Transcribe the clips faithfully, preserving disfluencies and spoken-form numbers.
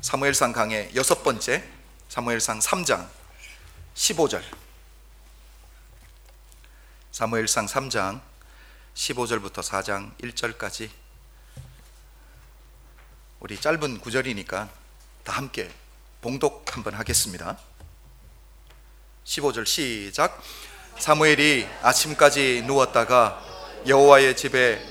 사무엘상 강의 여섯 번째, 사무엘상 삼 장 십오 절. 사무엘상 삼 장 십오 절부터 사 장 일 절까지 우리 짧은 구절이니까 다 함께 봉독 한번 하겠습니다. 십오 절 시작. 사무엘이 아침까지 누웠다가 여호와의 집에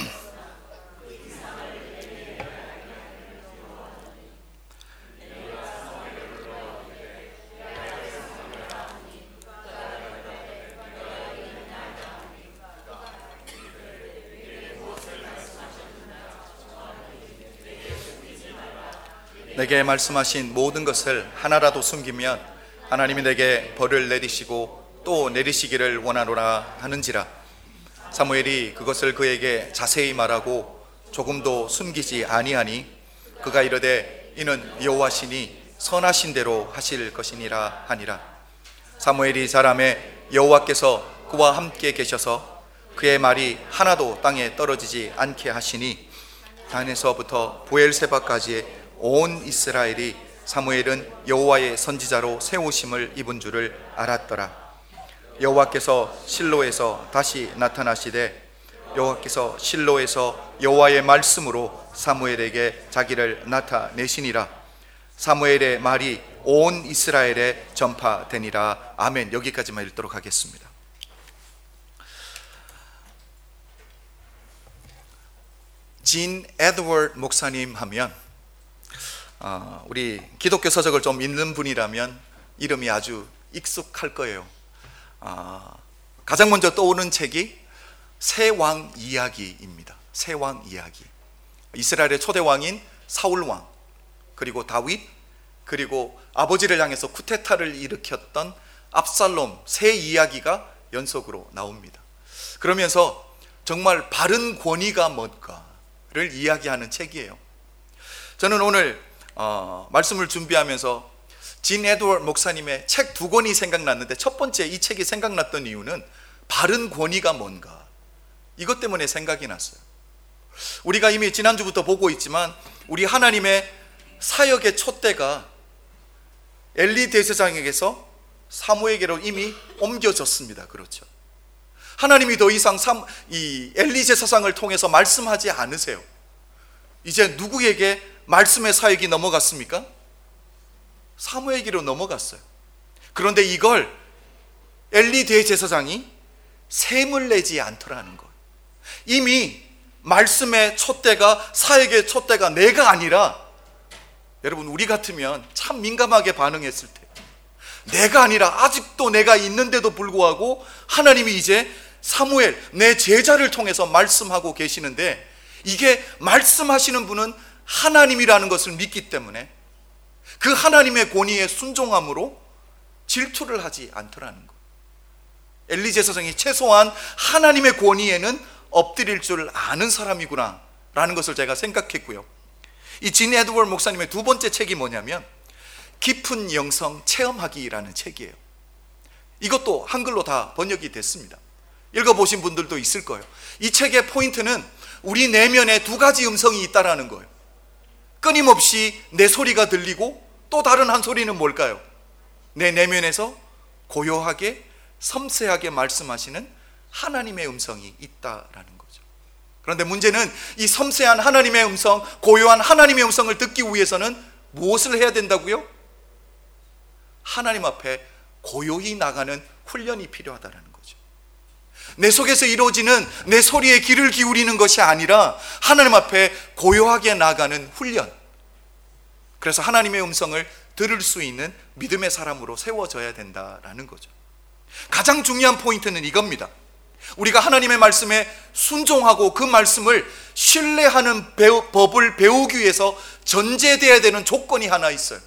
내게 말씀하신 모든 것을 하나라도 숨기면 하나님이 내게 벌을 내리시고 또 내리시기를 원하노라 하는지라. 사무엘이 그것을 그에게 자세히 말하고 조금도 숨기지 아니하니 그가 이르되 이는 여호와시니 선하신 대로 하실 것이니라 하니라. 사무엘이 자라매 여호와께서 그와 함께 계셔서 그의 말이 하나도 땅에 떨어지지 않게 하시니 단에서부터 브엘세바까지 온 이스라엘이 사무엘은 여호와의 선지자로 세우심을 입은 줄을 알았더라. 여호와께서 실로에서 다시 나타나시되 여호와께서 실로에서 여호와의 말씀으로 사무엘에게 자기를 나타내시니라. 사무엘의 말이 온 이스라엘에 전파되니라. 아멘. 여기까지만 읽도록 하겠습니다. 진 에드워드 목사님 하면 어, 우리 기독교 서적을 좀 읽는 분이라면 이름이 아주 익숙할 거예요. 어, 가장 먼저 떠오르는 책이 새 왕 이야기입니다. 새 왕 이야기. 이스라엘의 초대 왕인 사울 왕, 그리고 다윗, 그리고 아버지를 향해서 쿠데타를 일으켰던 압살롬 세 이야기가 연속으로 나옵니다. 그러면서 정말 바른 권위가 뭔가를 이야기하는 책이에요. 저는 오늘 어, 말씀을 준비하면서 진 에드워드 목사님의 책 두 권이 생각났는데, 첫 번째 이 책이 생각났던 이유는 바른 권위가 뭔가, 이것 때문에 생각이 났어요. 우리가 이미 지난주부터 보고 있지만 우리 하나님의 사역의 촛대가 엘리 대제사장에게서 사무엘에게로 이미 옮겨졌습니다. 그렇죠. 하나님이 더 이상 삼, 이 엘리 제사장을 통해서 말씀하지 않으세요. 이제 누구에게 말씀의 사역이 넘어갔습니까? 사무엘에게로 넘어갔어요. 그런데 이걸 엘리 대제사장이 셈을 내지 않더라는 거예요. 이미 말씀의 촛대가, 사역의 촛대가 내가 아니라, 여러분 우리 같으면 참 민감하게 반응했을 테요. 내가 아니라 아직도 내가 있는데도 불구하고 하나님이 이제 사무엘, 내 제자를 통해서 말씀하고 계시는데, 이게 말씀하시는 분은 하나님이라는 것을 믿기 때문에 그 하나님의 권위에 순종함으로 질투를 하지 않더라는 거예요. 엘리 제사장이 최소한 하나님의 권위에는 엎드릴 줄 아는 사람이구나 라는 것을 제가 생각했고요. 이 진 에드워드 목사님의 두 번째 책이 뭐냐면 깊은 영성 체험하기라는 책이에요. 이것도 한글로 다 번역이 됐습니다. 읽어보신 분들도 있을 거예요. 이 책의 포인트는 우리 내면에 두 가지 음성이 있다라는 거예요. 끊임없이 내 소리가 들리고 또 다른 한 소리는 뭘까요? 내 내면에서 고요하게 섬세하게 말씀하시는 하나님의 음성이 있다라는 거죠. 그런데 문제는 이 섬세한 하나님의 음성, 고요한 하나님의 음성을 듣기 위해서는 무엇을 해야 된다고요? 하나님 앞에 고요히 나가는 훈련이 필요하다는 거죠. 내 속에서 이루어지는 내 소리에 귀를 기울이는 것이 아니라 하나님 앞에 고요하게 나가는 훈련. 그래서 하나님의 음성을 들을 수 있는 믿음의 사람으로 세워져야 된다라는 거죠. 가장 중요한 포인트는 이겁니다. 우리가 하나님의 말씀에 순종하고 그 말씀을 신뢰하는 배우, 법을 배우기 위해서 전제되어야 되는 조건이 하나 있어요.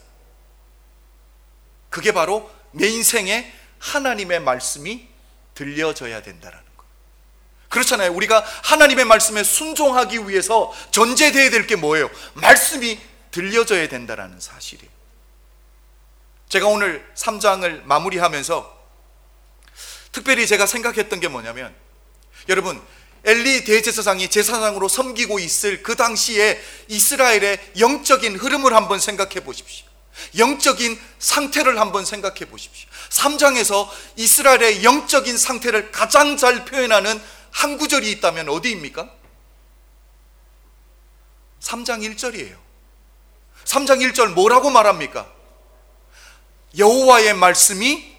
그게 바로 내 인생에 하나님의 말씀이 들려져야 된다는 거예요. 그렇잖아요. 우리가 하나님의 말씀에 순종하기 위해서 전제되어야 될 게 뭐예요? 말씀이 들려져야 된다는 사실이에요. 제가 오늘 삼 장을 마무리하면서 특별히 제가 생각했던 게 뭐냐면, 여러분 엘리 대제사장이 제사장으로 섬기고 있을 그 당시에 이스라엘의 영적인 흐름을 한번 생각해 보십시오. 영적인 상태를 한번 생각해 보십시오. 삼 장에서 이스라엘의 영적인 상태를 가장 잘 표현하는 한 구절이 있다면 어디입니까? 삼 장 일 절이에요. 삼 장 일 절 뭐라고 말합니까? 여호와의 말씀이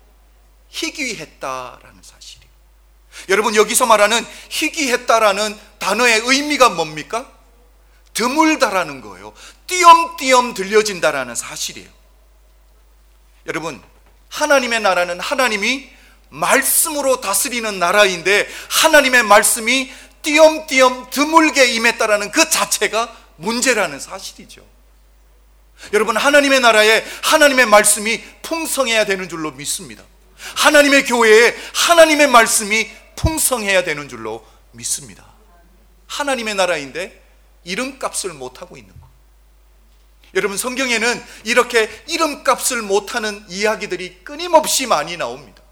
희귀했다라는 사실이에요. 여러분, 여기서 말하는 희귀했다라는 단어의 의미가 뭡니까? 드물다라는 거예요. 띄엄띄엄 들려진다라는 사실이에요. 여러분, 하나님의 나라는 하나님이 말씀으로 다스리는 나라인데 하나님의 말씀이 띄엄띄엄 드물게 임했다라는 그 자체가 문제라는 사실이죠. 여러분, 하나님의 나라에 하나님의 말씀이 풍성해야 되는 줄로 믿습니다. 하나님의 교회에 하나님의 말씀이 풍성해야 되는 줄로 믿습니다. 하나님의 나라인데 이름값을 못하고 있는 거. 여러분, 성경에는 이렇게 이름값을 못하는 이야기들이 끊임없이 많이 나옵니다.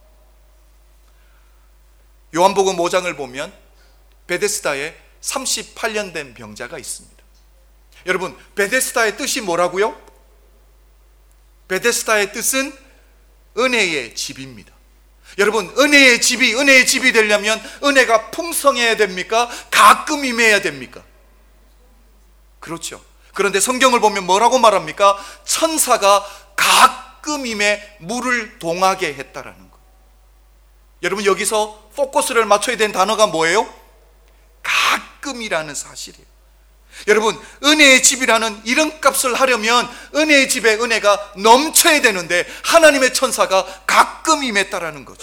요한복음 오 장을 보면 베데스다에 삼십팔 년 된 병자가 있습니다. 여러분, 베데스다의 뜻이 뭐라고요? 베데스다의 뜻은 은혜의 집입니다. 여러분, 은혜의 집이 은혜의 집이 되려면 은혜가 풍성해야 됩니까? 가끔 임해야 됩니까? 그렇죠. 그런데 성경을 보면 뭐라고 말합니까? 천사가 가끔 임해 물을 동하게 했다라는 거. 여러분, 여기서 포커스를 맞춰야 되는 단어가 뭐예요? 가끔이라는 사실이에요. 여러분, 은혜의 집이라는 이름값을 하려면 은혜의 집에 은혜가 넘쳐야 되는데 하나님의 천사가 가끔 임했다라는 거죠.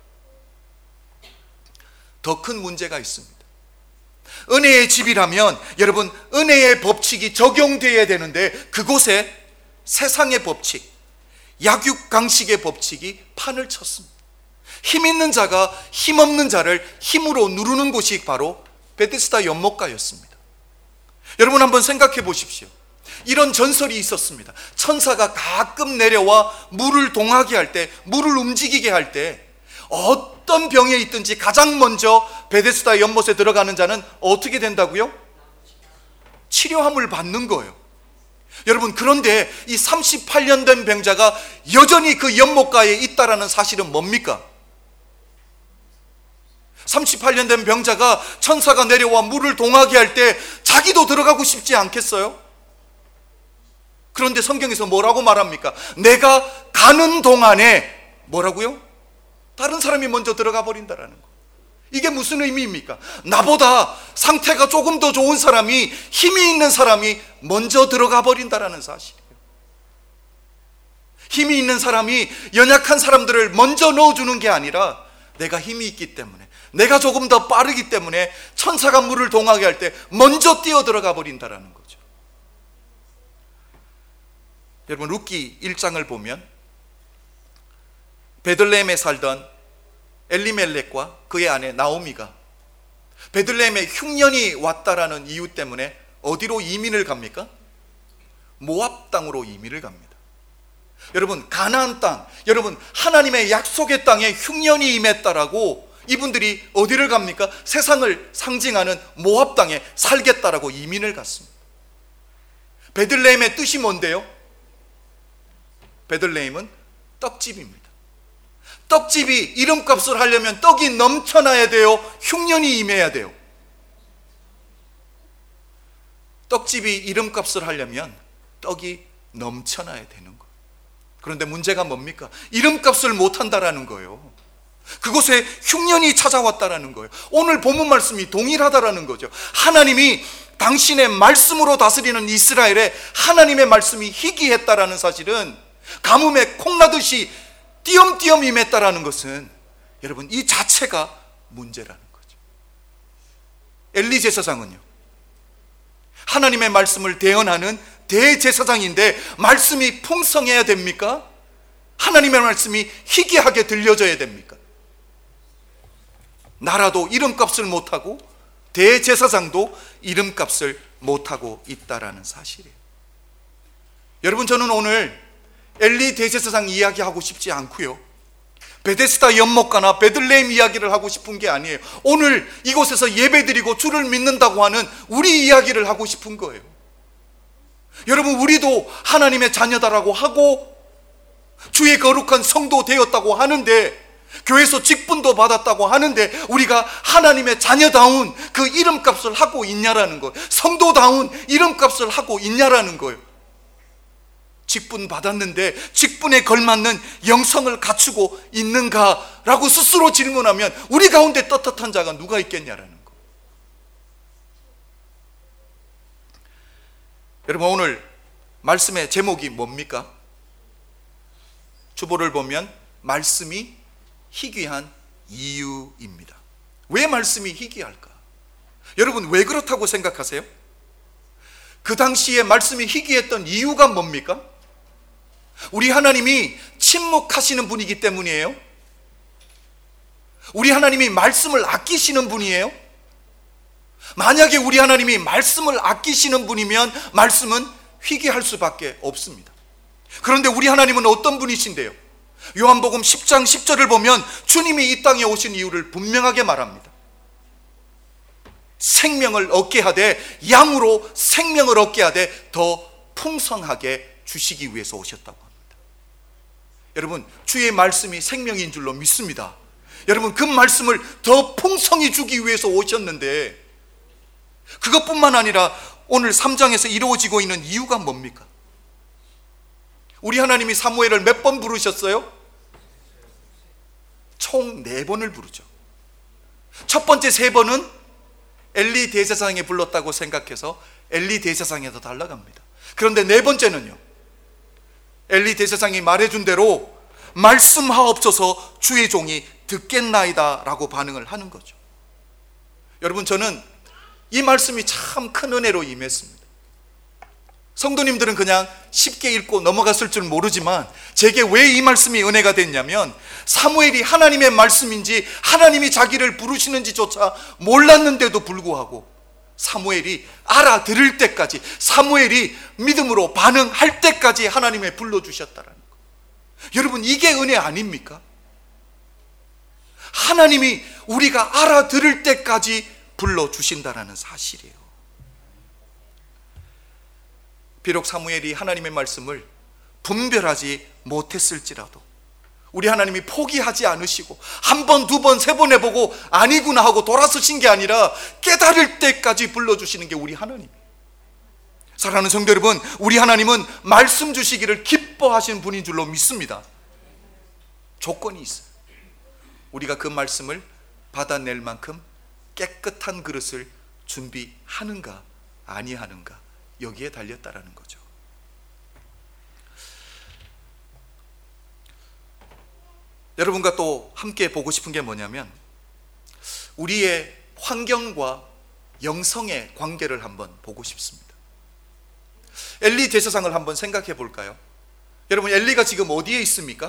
더 큰 문제가 있습니다. 은혜의 집이라면 여러분, 은혜의 법칙이 적용되어야 되는데 그곳에 세상의 법칙, 약육강식의 법칙이 판을 쳤습니다. 힘 있는 자가 힘 없는 자를 힘으로 누르는 곳이 바로 베데스다 연못가였습니다. 여러분, 한번 생각해 보십시오. 이런 전설이 있었습니다. 천사가 가끔 내려와 물을 동하게 할 때, 물을 움직이게 할 때 어떤 병에 있든지 가장 먼저 베데스다 연못에 들어가는 자는 어떻게 된다고요? 치료함을 받는 거예요. 여러분, 그런데 이 삼십팔 년 된 병자가 여전히 그 연못가에 있다라는 사실은 뭡니까? 삼십팔 년 된 병자가 천사가 내려와 물을 동하게 할 때 자기도 들어가고 싶지 않겠어요? 그런데 성경에서 뭐라고 말합니까? 내가 가는 동안에 뭐라고요? 다른 사람이 먼저 들어가 버린다라는 거. 이게 무슨 의미입니까? 나보다 상태가 조금 더 좋은 사람이, 힘이 있는 사람이 먼저 들어가 버린다라는 사실이에요. 힘이 있는 사람이 연약한 사람들을 먼저 넣어주는 게 아니라 내가 힘이 있기 때문에, 내가 조금 더 빠르기 때문에 천사가 물을 동하게 할 때 먼저 뛰어 들어가 버린다라는 거죠. 여러분, 룻기 일 장을 보면 베들레헴에 살던 엘리멜렉과 그의 아내 나오미가 베들레헴에 흉년이 왔다라는 이유 때문에 어디로 이민을 갑니까? 모압 땅으로 이민을 갑니다. 여러분, 가나안 땅, 여러분 하나님의 약속의 땅에 흉년이 임했다라고 이분들이 어디를 갑니까? 세상을 상징하는 모압 땅에 살겠다라고 이민을 갔습니다. 베들레헴의 뜻이 뭔데요? 베들레헴은 떡집입니다. 떡집이 이름값을 하려면 떡이 넘쳐나야 돼요? 흉년이 임해야 돼요? 떡집이 이름값을 하려면 떡이 넘쳐나야 되는 거예요. 그런데 문제가 뭡니까? 이름값을 못한다라는 거예요. 그곳에 흉년이 찾아왔다라는 거예요. 오늘 본문 말씀이 동일하다라는 거죠. 하나님이 당신의 말씀으로 다스리는 이스라엘에 하나님의 말씀이 희귀했다라는 사실은 가뭄에 콩나듯이 띄엄띄엄 임했다라는 것은 여러분, 이 자체가 문제라는 거죠. 엘리 제사장은요, 하나님의 말씀을 대언하는 대제사장인데 말씀이 풍성해야 됩니까? 하나님의 말씀이 희귀하게 들려져야 됩니까? 나라도 이름값을 못하고 대제사장도 이름값을 못하고 있다라는 사실이에요. 여러분, 저는 오늘 엘리 대제사장 이야기하고 싶지 않고요, 베데스다 연못가나 베들레헴 이야기를 하고 싶은 게 아니에요. 오늘 이곳에서 예배드리고 주를 믿는다고 하는 우리 이야기를 하고 싶은 거예요. 여러분, 우리도 하나님의 자녀다라고 하고 주의 거룩한 성도 되었다고 하는데, 교회에서 직분도 받았다고 하는데 우리가 하나님의 자녀다운 그 이름값을 하고 있냐라는 거예요. 성도다운 이름값을 하고 있냐라는 거예요. 직분 받았는데 직분에 걸맞는 영성을 갖추고 있는가라고 스스로 질문하면 우리 가운데 떳떳한 자가 누가 있겠냐라는 거. 여러분, 오늘 말씀의 제목이 뭡니까? 주보를 보면 말씀이 희귀한 이유입니다. 왜 말씀이 희귀할까? 여러분, 왜 그렇다고 생각하세요? 그 당시에 말씀이 희귀했던 이유가 뭡니까? 우리 하나님이 침묵하시는 분이기 때문이에요? 우리 하나님이 말씀을 아끼시는 분이에요? 만약에 우리 하나님이 말씀을 아끼시는 분이면 말씀은 희귀할 수밖에 없습니다. 그런데 우리 하나님은 어떤 분이신데요? 요한복음 십 장 십 절을 보면 주님이 이 땅에 오신 이유를 분명하게 말합니다. 생명을 얻게 하되, 양으로 생명을 얻게 하되 더 풍성하게 주시기 위해서 오셨다고 합니다. 여러분, 주의 말씀이 생명인 줄로 믿습니다. 여러분, 그 말씀을 더 풍성히 주기 위해서 오셨는데, 그것뿐만 아니라 오늘 삼 장에서 이루어지고 있는 이유가 뭡니까? 우리 하나님이 사무엘을 몇 번 부르셨어요? 총 네 번을 부르죠. 첫 번째 세 번은 엘리 대제사장이 불렀다고 생각해서 엘리 대제사장에서 달라갑니다. 그런데 네 번째는요, 엘리 대제사장이 말해준 대로 말씀하옵소서 주의 종이 듣겠나이다 라고 반응을 하는 거죠. 여러분, 저는 이 말씀이 참 큰 은혜로 임했습니다. 성도님들은 그냥 쉽게 읽고 넘어갔을 줄 모르지만 제게 왜 이 말씀이 은혜가 됐냐면, 사무엘이 하나님의 말씀인지 하나님이 자기를 부르시는지조차 몰랐는데도 불구하고 사무엘이 알아들을 때까지, 사무엘이 믿음으로 반응할 때까지 하나님의 불러주셨다라는 거. 여러분, 이게 은혜 아닙니까? 하나님이 우리가 알아들을 때까지 불러주신다라는 사실이에요. 비록 사무엘이 하나님의 말씀을 분별하지 못했을지라도 우리 하나님이 포기하지 않으시고 한 번, 두 번, 세 번 해보고 아니구나 하고 돌아서신 게 아니라 깨달을 때까지 불러주시는 게 우리 하나님이에요. 사랑하는 성도 여러분, 우리 하나님은 말씀 주시기를 기뻐하시는 분인 줄로 믿습니다. 조건이 있어요. 우리가 그 말씀을 받아낼 만큼 깨끗한 그릇을 준비하는가 아니하는가, 여기에 달렸다라는 거죠. 여러분과 또 함께 보고 싶은 게 뭐냐면, 우리의 환경과 영성의 관계를 한번 보고 싶습니다. 엘리 대제사장을 한번 생각해 볼까요? 여러분, 엘리가 지금 어디에 있습니까?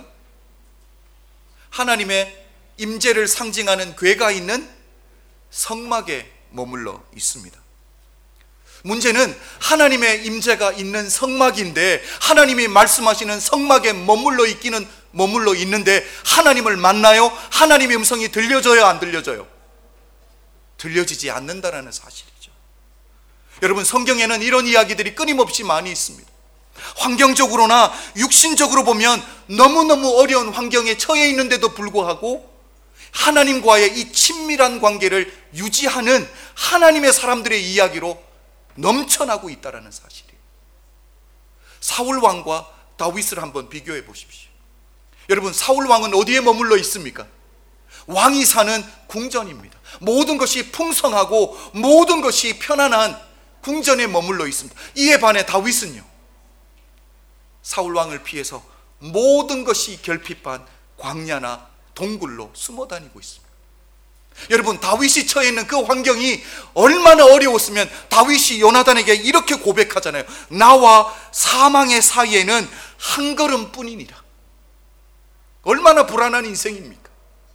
하나님의 임재를 상징하는 궤가 있는 성막에 머물러 있습니다. 문제는 하나님의 임재가 있는 성막인데, 하나님이 말씀하시는 성막에 머물러 있기는 머물러 있는데 하나님을 만나요? 하나님의 음성이 들려져요, 안 들려져요? 들려지지 않는다라는 사실이죠. 여러분, 성경에는 이런 이야기들이 끊임없이 많이 있습니다. 환경적으로나 육신적으로 보면 너무너무 어려운 환경에 처해 있는데도 불구하고 하나님과의 이 친밀한 관계를 유지하는 하나님의 사람들의 이야기로 넘쳐나고 있다는 사실이에요. 사울 왕과 다윗을 한번 비교해 보십시오. 여러분, 사울 왕은 어디에 머물러 있습니까? 왕이 사는 궁전입니다. 모든 것이 풍성하고 모든 것이 편안한 궁전에 머물러 있습니다. 이에 반해 다윗은요, 사울 왕을 피해서 모든 것이 결핍한 광야나 동굴로 숨어 다니고 있습니다. 여러분, 다윗이 처해 있는 그 환경이 얼마나 어려웠으면 다윗이 요나단에게 이렇게 고백하잖아요. 나와 사망의 사이에는 한 걸음뿐이니라. 얼마나 불안한 인생입니까?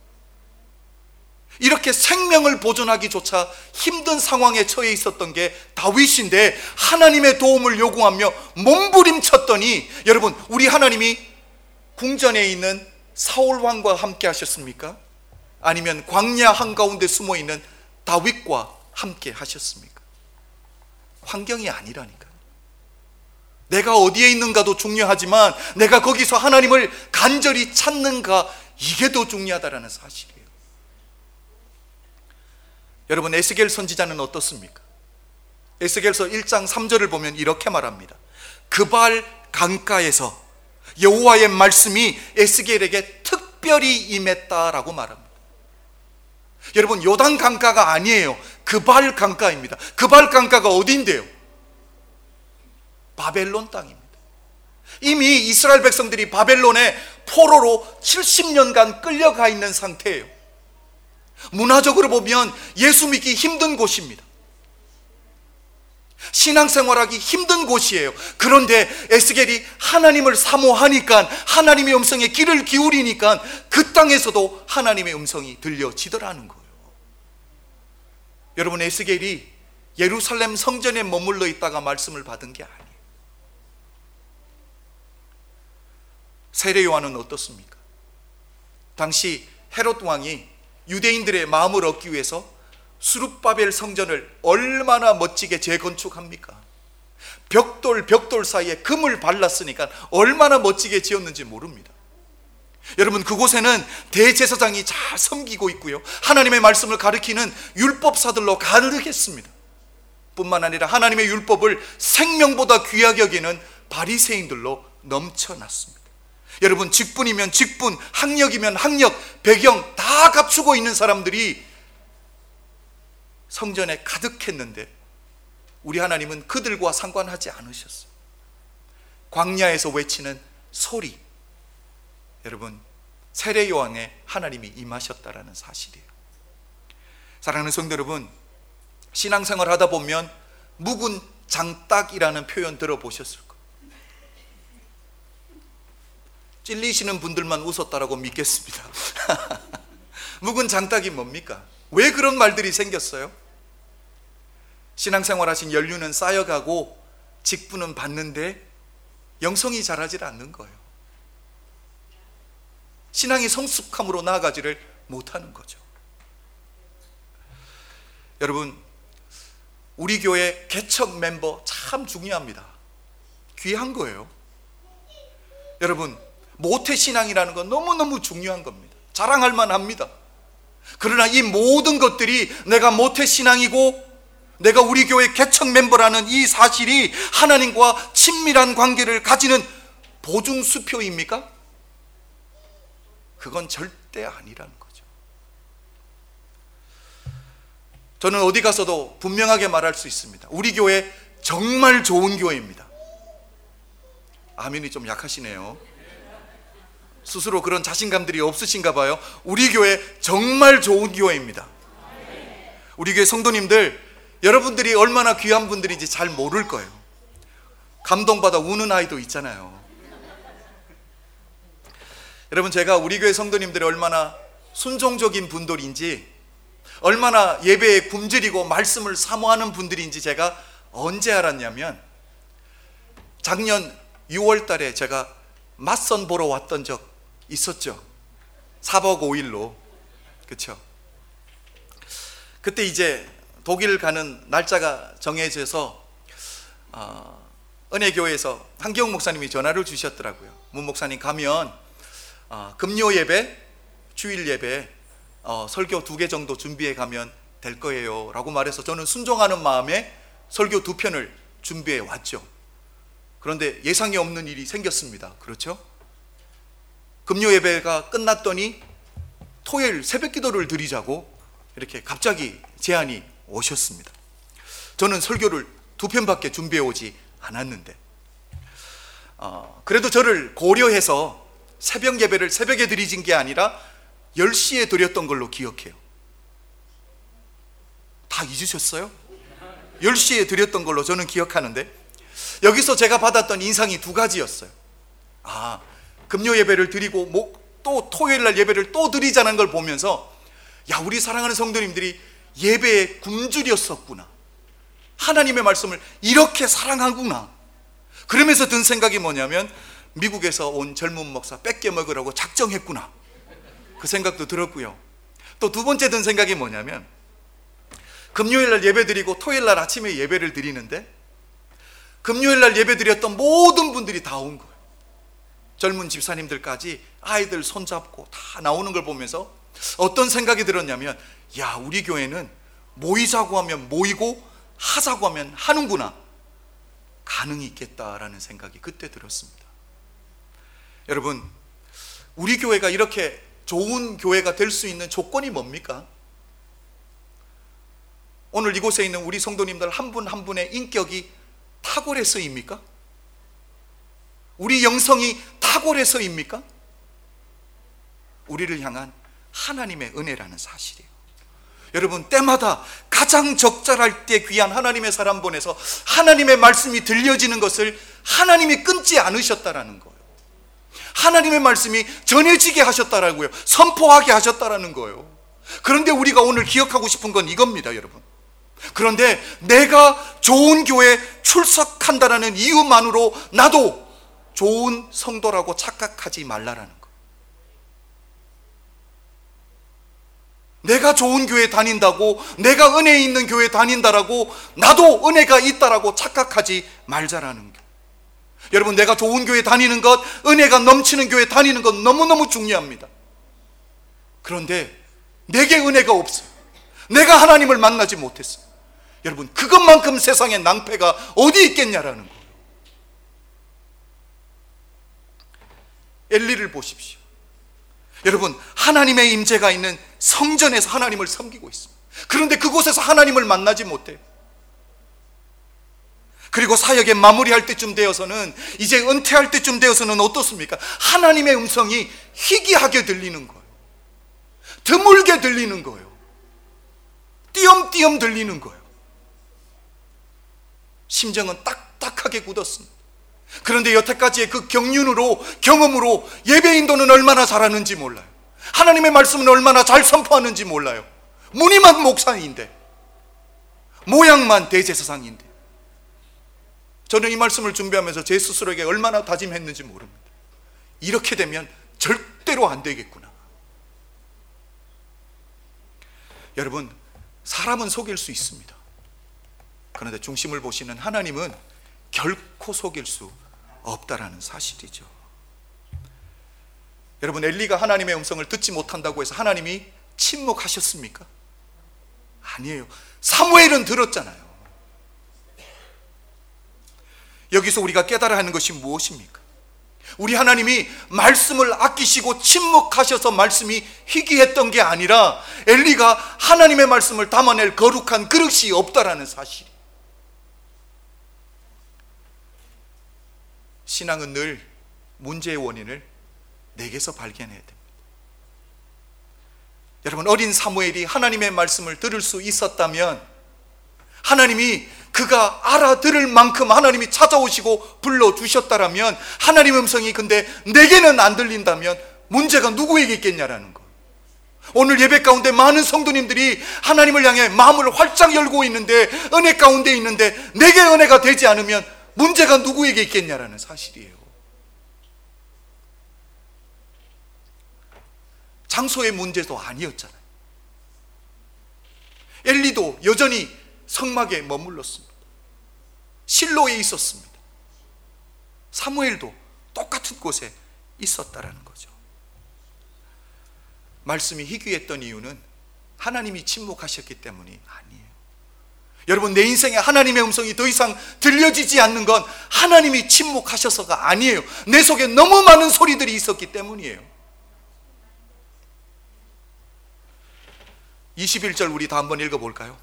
이렇게 생명을 보존하기조차 힘든 상황에 처해 있었던 게 다윗인데, 하나님의 도움을 요구하며 몸부림쳤더니, 여러분, 우리 하나님이 궁전에 있는 사울 왕과 함께 하셨습니까? 아니면 광야 한가운데 숨어 있는 다윗과 함께 하셨습니까? 환경이 아니라니까요. 내가 어디에 있는가도 중요하지만 내가 거기서 하나님을 간절히 찾는가, 이게 더 중요하다는 사실이에요. 여러분, 에스겔 선지자는 어떻습니까? 에스겔서 일 장 삼 절을 보면 이렇게 말합니다. 그발 강가에서 여호와의 말씀이 에스겔에게 특별히 임했다라고 말합니다. 여러분, 요단 강가가 아니에요. 그발 강가입니다. 그발 강가가 어디인데요? 바벨론 땅입니다. 이미 이스라엘 백성들이 바벨론의 포로로 칠십 년간 끌려가 있는 상태예요. 문화적으로 보면 예수 믿기 힘든 곳입니다. 신앙생활하기 힘든 곳이에요. 그런데 에스겔이 하나님을 사모하니까, 하나님의 음성에 귀를 기울이니까 그 땅에서도 하나님의 음성이 들려지더라는 거예요. 여러분, 에스겔이 예루살렘 성전에 머물러 있다가 말씀을 받은 게 아니에요. 세례 요한은 어떻습니까? 당시 헤롯 왕이 유대인들의 마음을 얻기 위해서 수룹바벨 성전을 얼마나 멋지게 재건축합니까? 벽돌 벽돌 사이에 금을 발랐으니까 얼마나 멋지게 지었는지 모릅니다. 여러분, 그곳에는 대제사장이 잘 섬기고 있고요, 하나님의 말씀을 가르치는 율법사들로 가득했습니다. 뿐만 아니라 하나님의 율법을 생명보다 귀하게 여기는 바리새인들로 넘쳐났습니다. 여러분, 직분이면 직분, 학력이면 학력, 배경 다 갖추고 있는 사람들이 성전에 가득했는데 우리 하나님은 그들과 상관하지 않으셨어요. 광야에서 외치는 소리, 여러분, 세례 요한에 하나님이 임하셨다라는 사실이에요. 사랑하는 성도 여러분, 신앙생활 하다 보면 묵은 장딱이라는 표현 들어보셨을 거예요. 찔리시는 분들만 웃었다라고 믿겠습니다. 묵은 장딱이 뭡니까? 왜 그런 말들이 생겼어요? 신앙생활 하신 연륜은 쌓여가고 직분은 받는데 영성이 자라질 않는 거예요. 신앙이 성숙함으로 나아가지를 못하는 거죠. 여러분, 우리 교회 개척 멤버 참 중요합니다. 귀한 거예요. 여러분, 모태신앙이라는 건 너무너무 중요한 겁니다. 자랑할 만합니다. 그러나 이 모든 것들이 내가 모태신앙이고 내가 우리 교회 개척 멤버라는 이 사실이 하나님과 친밀한 관계를 가지는 보증수표입니까? 그건 절대 아니라는 거죠. 저는 어디 가서도 분명하게 말할 수 있습니다. 우리 교회 정말 좋은 교회입니다. 아멘이 좀 약하시네요. 스스로 그런 자신감들이 없으신가 봐요. 우리 교회 정말 좋은 교회입니다. 우리 교회 성도님들, 여러분들이 얼마나 귀한 분들인지 잘 모를 거예요. 감동받아 우는 아이도 있잖아요. 여러분, 제가 우리 교회 성도님들이 얼마나 순종적인 분들인지, 얼마나 예배에 굶주리고 말씀을 사모하는 분들인지 제가 언제 알았냐면, 작년 유월 달에 제가 맞선 보러 왔던 적 있었죠. 사 박 오 일로. 그렇죠? 그때 이제 독일 가는 날짜가 정해져서 어, 은혜교회에서 한기영 목사님이 전화를 주셨더라고요. 문 목사님 가면 어, 금요 예배, 주일 예배 어, 설교 두 개 정도 준비해 가면 될 거예요 라고 말해서 저는 순종하는 마음에 설교 두 편을 준비해 왔죠. 그런데 예상이 없는 일이 생겼습니다. 그렇죠? 금요 예배가 끝났더니 토요일 새벽 기도를 드리자고 이렇게 갑자기 제안이 오셨습니다. 저는 설교를 두 편밖에 준비해 오지 않았는데 어, 그래도 저를 고려해서 새벽 예배를 새벽에 드리진 게 아니라 열 시에 드렸던 걸로 기억해요. 다 잊으셨어요? 열 시에 드렸던 걸로 저는 기억하는데, 여기서 제가 받았던 인상이 두 가지였어요. 아, 금요 예배를 드리고 뭐, 또 토요일 날 예배를 또 드리자는 걸 보면서, 야, 우리 사랑하는 성도님들이 예배에 굶주렸었구나, 하나님의 말씀을 이렇게 사랑하구나. 그러면서 든 생각이 뭐냐면, 미국에서 온 젊은 목사 뺏겨 먹으라고 작정했구나, 그 생각도 들었고요. 또 두 번째 든 생각이 뭐냐면, 금요일날 예배 드리고 토요일날 아침에 예배를 드리는데 금요일날 예배 드렸던 모든 분들이 다 온 거예요. 젊은 집사님들까지 아이들 손잡고 다 나오는 걸 보면서 어떤 생각이 들었냐면, 야, 우리 교회는 모이자고 하면 모이고 하자고 하면 하는구나, 가능이 있겠다라는 생각이 그때 들었습니다. 여러분, 우리 교회가 이렇게 좋은 교회가 될 수 있는 조건이 뭡니까? 오늘 이곳에 있는 우리 성도님들 한 분 한 분의 인격이 탁월해서입니까? 우리 영성이 탁월해서입니까? 우리를 향한 하나님의 은혜라는 사실이에요. 여러분, 때마다 가장 적절할 때 귀한 하나님의 사람 보내서 하나님의 말씀이 들려지는 것을 하나님이 끊지 않으셨다라는 거예요. 하나님의 말씀이 전해지게 하셨다라고요. 선포하게 하셨다라는 거예요. 그런데 우리가 오늘 기억하고 싶은 건 이겁니다, 여러분. 그런데 내가 좋은 교회에 출석한다라는 이유만으로 나도 좋은 성도라고 착각하지 말라라는 거예요. 내가 좋은 교회 다닌다고, 내가 은혜 있는 교회 다닌다라고 나도 은혜가 있다라고 착각하지 말자라는 거예요. 여러분, 내가 좋은 교회 다니는 것, 은혜가 넘치는 교회 다니는 것 너무너무 중요합니다. 그런데 내게 은혜가 없어요. 내가 하나님을 만나지 못했어요. 여러분, 그것만큼 세상에 낭패가 어디 있겠냐라는 거예요. 엘리를 보십시오. 여러분, 하나님의 임재가 있는 성전에서 하나님을 섬기고 있습니다. 그런데 그곳에서 하나님을 만나지 못해요. 그리고 사역에 마무리할 때쯤 되어서는, 이제 은퇴할 때쯤 되어서는 어떻습니까? 하나님의 음성이 희귀하게 들리는 거예요. 드물게 들리는 거예요. 띄엄띄엄 들리는 거예요. 심정은 딱딱하게 굳었습니다. 그런데 여태까지의 그 경륜으로, 경험으로 예배인도는 얼마나 잘하는지 몰라요. 하나님의 말씀은 얼마나 잘 선포하는지 몰라요. 무늬만 목사인데, 모양만 대제사장인데. 저는 이 말씀을 준비하면서 제 스스로에게 얼마나 다짐했는지 모릅니다. 이렇게 되면 절대로 안 되겠구나. 여러분, 사람은 속일 수 있습니다. 그런데 중심을 보시는 하나님은 결코 속일 수 없다라는 사실이죠. 여러분, 엘리가 하나님의 음성을 듣지 못한다고 해서 하나님이 침묵하셨습니까? 아니에요. 사무엘은 들었잖아요. 여기서 우리가 깨달아야 하는 것이 무엇입니까? 우리 하나님이 말씀을 아끼시고 침묵하셔서 말씀이 희귀했던 게 아니라 엘리가 하나님의 말씀을 담아낼 거룩한 그릇이 없다라는 사실. 신앙은 늘 문제의 원인을 내게서 발견해야 됩니다. 여러분, 어린 사무엘이 하나님의 말씀을 들을 수 있었다면, 하나님이 그가 알아들을 만큼 하나님이 찾아오시고 불러주셨다라면, 하나님의 음성이 근데 내게는 안 들린다면 문제가 누구에게 있겠냐라는 거. 오늘 예배 가운데 많은 성도님들이 하나님을 향해 마음을 활짝 열고 있는데, 은혜 가운데 있는데 내게 은혜가 되지 않으면 문제가 누구에게 있겠냐라는 사실이에요. 장소의 문제도 아니었잖아요. 엘리도 여전히 성막에 머물렀습니다. 실로에 있었습니다. 사무엘도 똑같은 곳에 있었다라는 거죠. 말씀이 희귀했던 이유는 하나님이 침묵하셨기 때문이 아니에요. 여러분, 내 인생에 하나님의 음성이 더 이상 들려지지 않는 건 하나님이 침묵하셔서가 아니에요. 내 속에 너무 많은 소리들이 있었기 때문이에요. 이십일 절 우리 다 한번 읽어볼까요?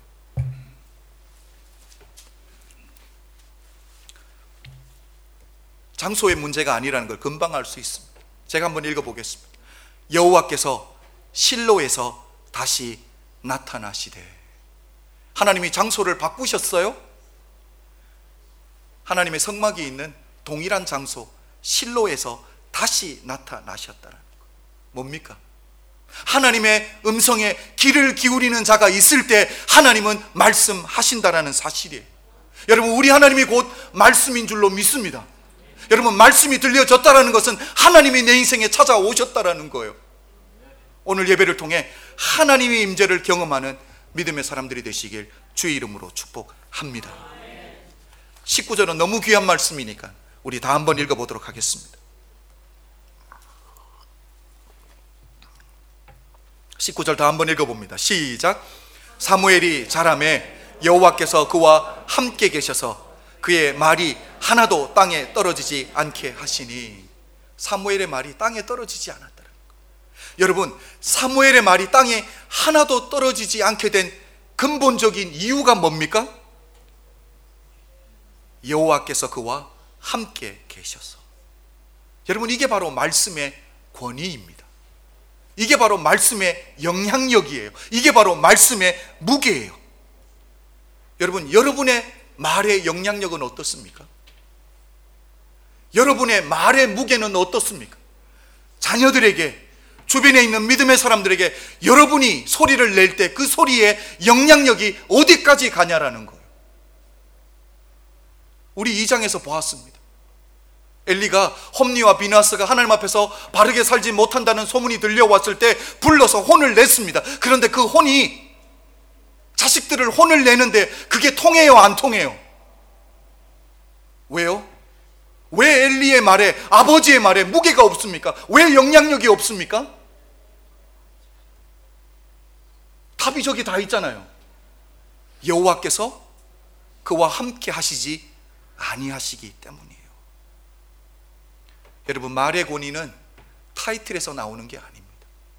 장소의 문제가 아니라는 걸 금방 알 수 있습니다. 제가 한번 읽어보겠습니다. 여호와께서 실로에서 다시 나타나시되. 하나님이 장소를 바꾸셨어요? 하나님의 성막이 있는 동일한 장소 실로에서 다시 나타나셨다는 거. 뭡니까? 하나님의 음성에 귀를 기울이는 자가 있을 때 하나님은 말씀하신다라는 사실이에요. 여러분, 우리 하나님이 곧 말씀인 줄로 믿습니다. 여러분, 말씀이 들려졌다라는 것은 하나님이 내 인생에 찾아오셨다라는 거예요. 오늘 예배를 통해 하나님의 임재를 경험하는 믿음의 사람들이 되시길 주의 이름으로 축복합니다. 십구 절은 너무 귀한 말씀이니까 우리 다 한번 읽어보도록 하겠습니다. 십구 절 다 한번 읽어봅니다. 시작. 사무엘이 자라매 여호와께서 그와 함께 계셔서 그의 말이 하나도 땅에 떨어지지 않게 하시니. 사무엘의 말이 땅에 떨어지지 않았다는 거예요. 여러분, 사무엘의 말이 땅에 하나도 떨어지지 않게 된 근본적인 이유가 뭡니까? 여호와께서 그와 함께 계셔서. 여러분, 이게 바로 말씀의 권위입니다. 이게 바로 말씀의 영향력이에요. 이게 바로 말씀의 무게예요. 여러분, 여러분의 말의 영향력은 어떻습니까? 여러분의 말의 무게는 어떻습니까? 자녀들에게, 주변에 있는 믿음의 사람들에게 여러분이 소리를 낼 때 그 소리의 영향력이 어디까지 가냐라는 거예요. 우리 이 장에서 보았습니다. 엘리가 홈니와 비나스가 하나님 앞에서 바르게 살지 못한다는 소문이 들려왔을 때 불러서 혼을 냈습니다. 그런데 그 혼이, 자식들을 혼을 내는데 그게 통해요, 안 통해요? 왜요? 왜 엘리의 말에, 아버지의 말에 무게가 없습니까? 왜 영향력이 없습니까? 답이 저기 다 있잖아요. 여호와께서 그와 함께 하시지 아니하시기 때문이에요. 여러분, 말의 권위는 타이틀에서 나오는 게 아닙니다.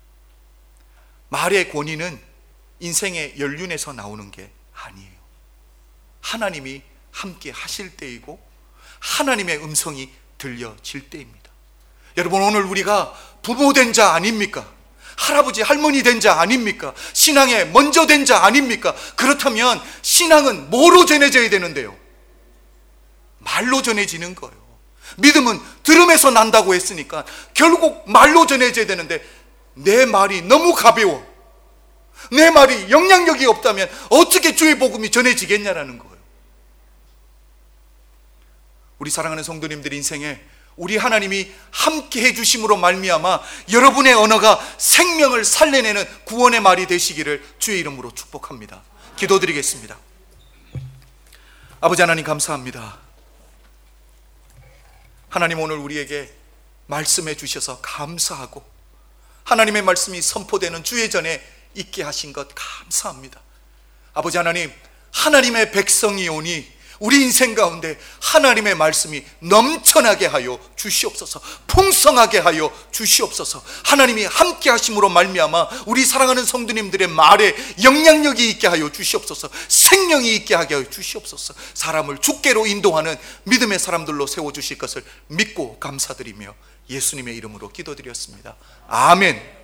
말의 권위는 인생의 연륜에서 나오는 게 아니에요. 하나님이 함께 하실 때이고 하나님의 음성이 들려질 때입니다. 여러분, 오늘 우리가 부모 된 자 아닙니까? 할아버지 할머니 된 자 아닙니까? 신앙에 먼저 된 자 아닙니까? 그렇다면 신앙은 뭐로 전해져야 되는데요? 말로 전해지는 거예요. 믿음은 들음에서 난다고 했으니까 결국 말로 전해져야 되는데, 내 말이 너무 가벼워, 내 말이 영향력이 없다면 어떻게 주의 복음이 전해지겠냐라는 거예요. 우리 사랑하는 성도님들 인생에 우리 하나님이 함께 해주심으로 말미암아 여러분의 언어가 생명을 살려내는 구원의 말이 되시기를 주의 이름으로 축복합니다. 기도드리겠습니다. 아버지 하나님, 감사합니다. 하나님, 오늘 우리에게 말씀해 주셔서 감사하고 하나님의 말씀이 선포되는 주의 전에 있게 하신 것 감사합니다. 아버지 하나님, 하나님의 백성이오니 우리 인생 가운데 하나님의 말씀이 넘쳐나게 하여 주시옵소서. 풍성하게 하여 주시옵소서. 하나님이 함께 하심으로 말미암아 우리 사랑하는 성도님들의 말에 영향력이 있게 하여 주시옵소서. 생명이 있게 하게 하여 주시옵소서. 사람을 주께로 인도하는 믿음의 사람들로 세워주실 것을 믿고 감사드리며 예수님의 이름으로 기도드렸습니다. 아멘.